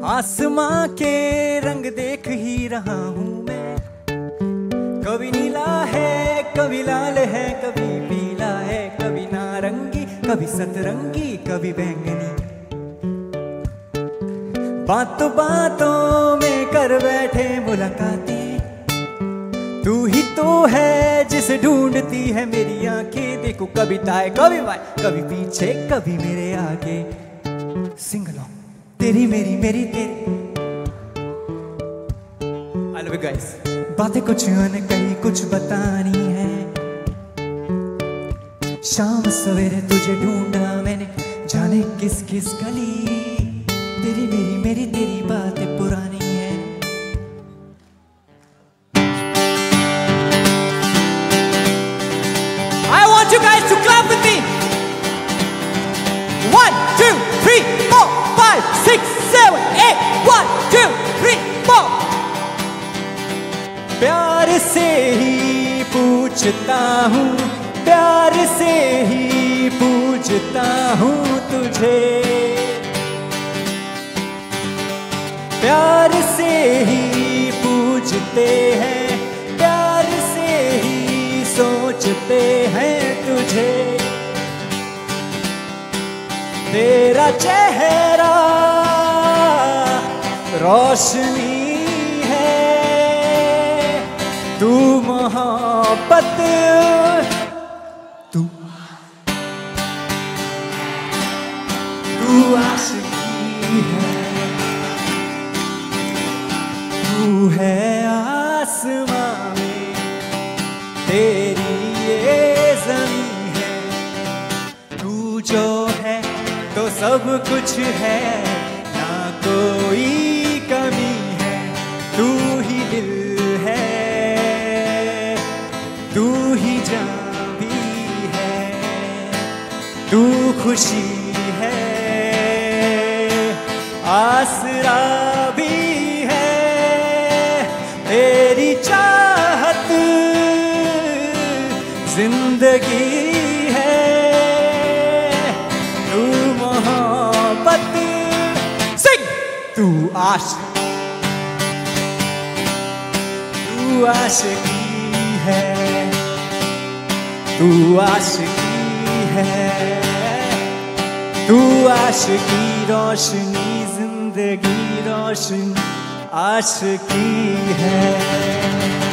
आसमां के रंग देख ही रहा हूँ मैं, कभी नीला है कभी लाल है, कभी पीला है कभी नारंगी, कभी सतरंगी कभी बैंगनी। बातों बातों में कर बैठे मुलाकातें, तू ही तो है जिसे ढूंढती है मेरी आंखें। देखो कभी दाएं कभी बाएं, कभी पीछे कभी मेरे आगे। सिंग अलोंग, तेरी मेरी मेरी तेरी। I love you guys। बातें कुछ अनकही कुछ बतानी है, शाम सवेरे तुझे ढूंढा मैंने जाने किस किस गली। तेरी मेरी मेरी तेरी बातें पुरानी है। I want you guys to clap with me। 1 2 3 4 5 6 7 8 1 2 3 4। प्यार से ही पूछता हूँ, प्यार से ही पूछता हूँ तुझे, प्यार से ही पूछते हैं, प्यार से ही सोचते हैं तुझे। तेरा चेहरा रोशनी है, तू मोहब्बत, तू आशिकी है, तू है आसमां में, तेरी ये ज़मीं है। तू जो है तो सब कुछ है, ना कोई कमी है। तू ही दिल है, तू ही जान भी है, तू खुशी है, आसरा भी है। तेरी चाहत जिंदगी है, तू मोहब्बत। सिंग। तू आशिक, तू आशिकी है, तू आशिकी है, तू आशिकी रोशनी जिंदगी रोशनी आशिकी है।